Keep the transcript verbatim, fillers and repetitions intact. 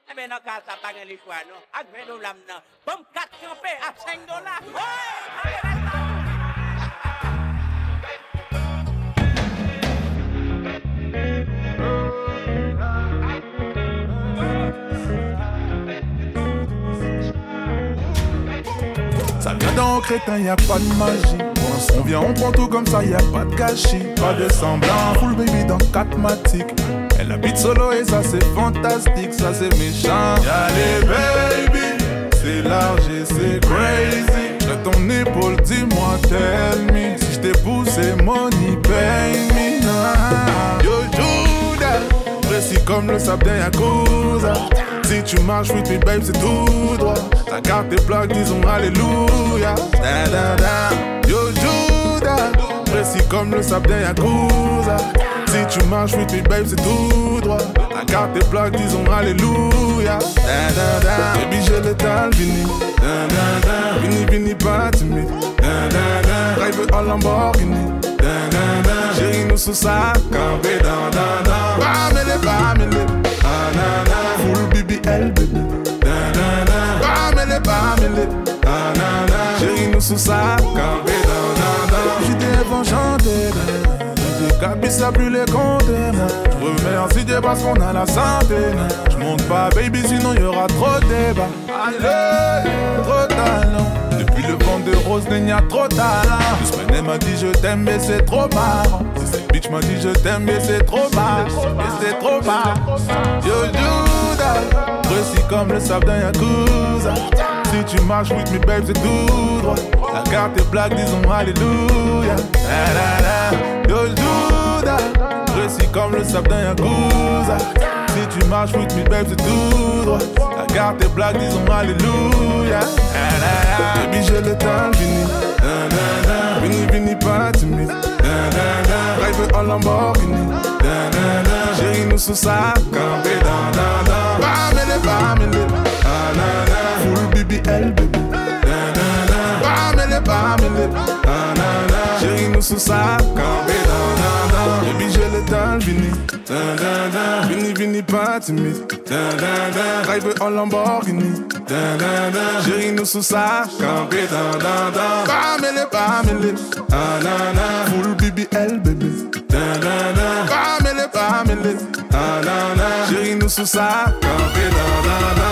Eh bien, dans le cas, ça n'a pas gagné le choix, non? Avec vingt dollars, non. Pomme quatre campés à cinq dollars. Ouais! Ça vient d'un crétin, y a pas de magie. On vient, on prend tout comme ça, y a pas de gâchis. Pas de semblant, full baby dans quatre matiques. Elle habite solo et ça c'est fantastique, ça c'est méchant. Y'a les baby, c'est large et c'est crazy. J'ai ton épaule, dis-moi, tell me. Si je t'ai poussé, money, pay me. Nah. Yo, Judas, précis comme le sable d'un Yakuza. Si tu marches with me, babe, c'est tout droit. Ta carte est plaque, disons alléluia. Da, da, da. Yo, Judas, précis comme le sable d'un Yakuza. Si tu marches with me, babe, c'est tout droit. Ta carte est plaque, disons alléluia. Da, da, da. Baby, j'ai l'étal, vini. Da, da, da. Vini, vini, pas timide. Da, da, da. Drive en Lamborghini. Da, da, da. Chérie, nous sous sa campé. Da, da, da. Bamele, bamele. Ah, na, na. Full B B L, baby. Da, da, da. Bamele, bamele. Ah, na, na. Chérie, nous sous sa campé. Da, da, da. J'étais enchanté. Cabis a plus les compter. Remercie Dieu parce qu'on a la santé. J'monte pas baby sinon y'aura trop de débat. Allez, trop de talent. Depuis le vent de rose il y a trop de talent. Doucement m'a dit je t'aime mais c'est trop marrant. Si cette bitch m'a dit je t'aime mais c'est trop marrant. Et c'est trop marrant. Yo Judas, précis comme le sable d'un Yakuza. Si tu marches with me babe c'est tout droit. La carte est plaque disons alléluia. La la la. Yo Judas, précis comme le sable d'un Yakuza. Si tu marches with me babe c'est tout droit. La carte est plaque disons alléluia. La la la. Baby j'ai le temps fini. Da da da. Vini vini pas timide. Da da da. Drive en Lamborghini. Da da da. Chérie nous sous sa campé. Da da da. Bamele bamele. Ah na na. Full B B L baby. Da da da. Bamele bamele. Ah na na. Chérie nous sous sa campé. Da da da. Baby j'ai le temps fini. Da da da. Vini vini pas timide. Da da da. Drive en Lamborghini. Da da da. Chérie nous sous sa campé. Da da da. Bamele bamele. Ah na na. Full B B L baby. Da da da. Bamele bamele. Ah na na. Chérie nous sous sa campé. Da da da.